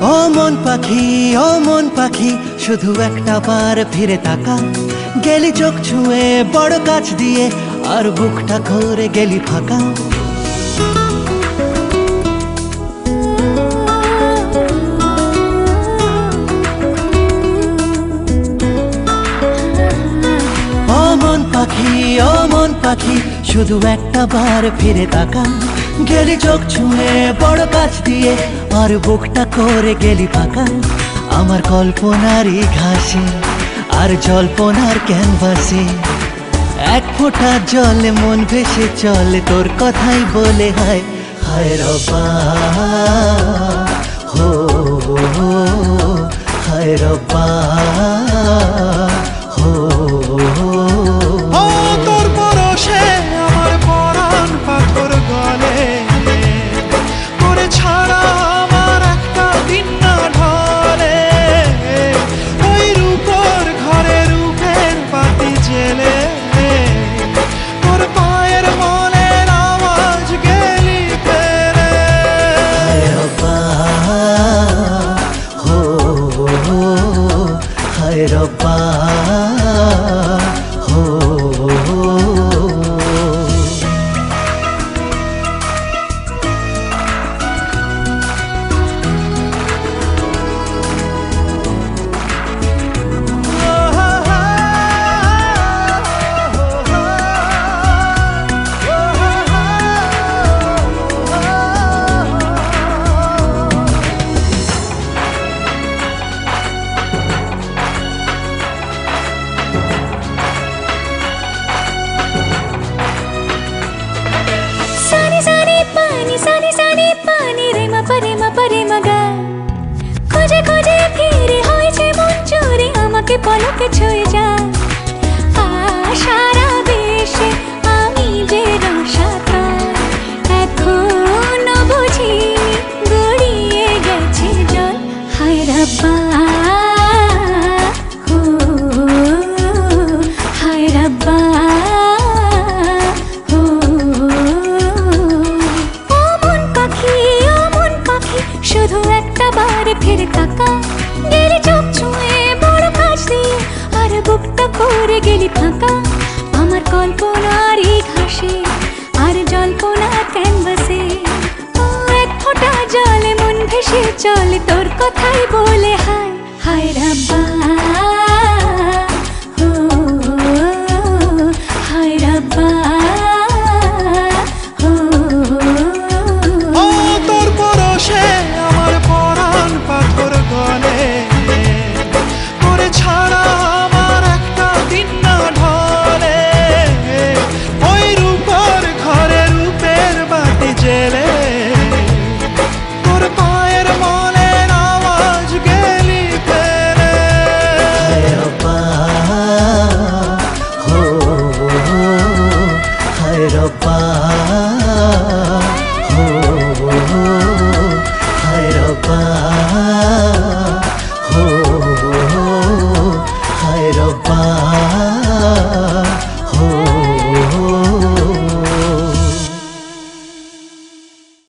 ও মন পাখি শুধু একটা বার ফিরে তাকা। গেলি চোখ ছুঁয়ে বড় কাছ দিয়ে, আর বুকটা করে গেলি ফাঁকা। ও মন পাখি শুধু একটা বার ফিরে তাকা। গেলি চোখ ছুঁয়ে বড় কাছ দিয়ে, আর বুকটা করে গেলি ফাঁকা। আমার কল্পনারই ঘাসে আর জল্পনার ক্যানভাসে এক ফোঁটা জলে মন ভেসে চলে তোর কথাই বলে হায় হায় রব্বা, হো হায় রব্বা, হো তোর পরশে আমার পরাণ পাথর গলে, তোরে ছাড়া আমার একটা দিন না ঢলে। ওই রূপর ঘরে রূপের বাতি জেলে, তোর পায়ের মনের আওয়াজ গেলি ফেলে। হায় রব্বা, হো হায় রব্বা, হো খোঁজে খোঁজে ফিরে হয়েছে মন চুরি, আমাকে পলকে ছুঁয়ে যায়। সারা দেশে আমি যে রসাতার, এখনো বুঝিনি গড়িয়ে গেছে জল। হায় রব্বা, হো হায় রব্বা, শুধু একটা বার ফিরে তাকা। গেলি চোখ ছুঁয়ে বড় কাছ দিয়ে, আর বুকটা করে গেলি ফাঁকা। আমার কল্পনারই ঘাসে আর জল্পনার ক্যানভাসে এক ফোঁটা জলে মন ভেসে চলে তোর কথাই বলে